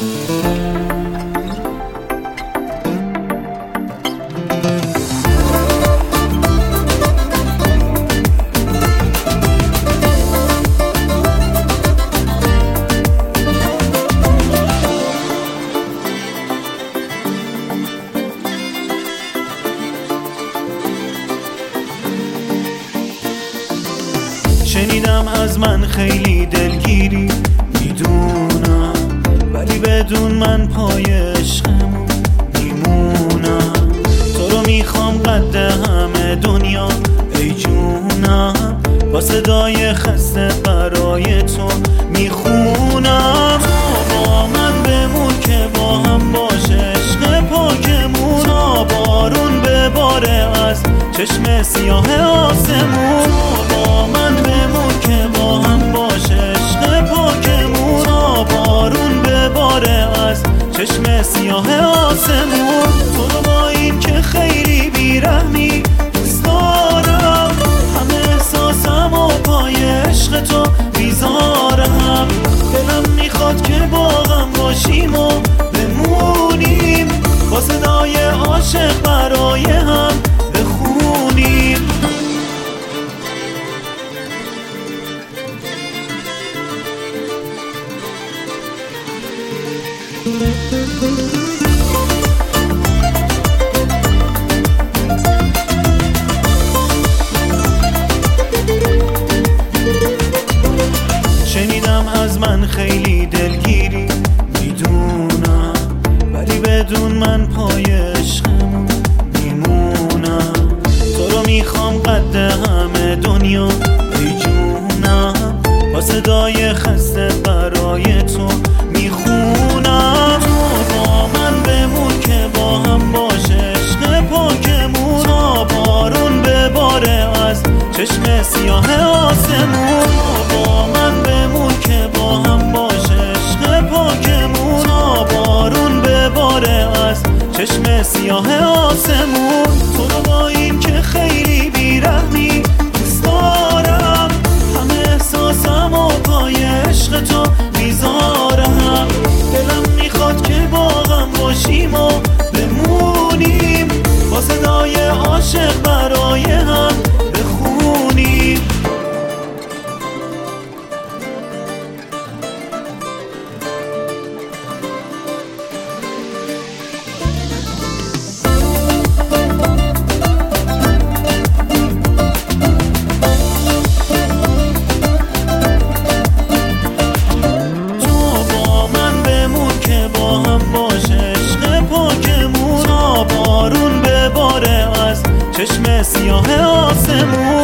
شنیدم از من خیلی دلگیری، میدونم، ولی بدون من پای عشقمون میمونم. تو رو میخوام قد همه دنیا ای جونم، با صدای خسته برای تو میخونم. با من بمون که با هم باشه عشق پاکمون، بارون بباره از چشم سیاه آسمون. با من بمون که با هم باشه عشق پاکمون، بارون بباره از چشم سیاه آسمون. تو رو با این که خیلی بیرحمی دوست دارم، همه احساسم و پای عشق تو میذارم. دلم میخواد که با هم باشیم و بمونیم، با صدای عاشق برای هم بخونیم. شنیدم از من خیلی دلگیری، میدونم، ولی بدون من پای عشقمون میمونم. تو رو میخوام قد همه دنیا ای جونم، با صدای خسته برای تو میخونم. با من بمون که با هم باشه عشق پاکمون، بارون بباره از چشم سیاه آسمون. با من بمون که با هم باشه عشق پاکمون، بارون بباره از چشم سیاه آسمون. تو رو با این که خیلی بیرحمی دوست دارم، همه احساسم و پای عشق تو میذارم. دلم میخواد که با هم باشیم و بمونیم، با صدای عاشق برای هم بخونیم. بارون بباره از چشم سیاه آسمون.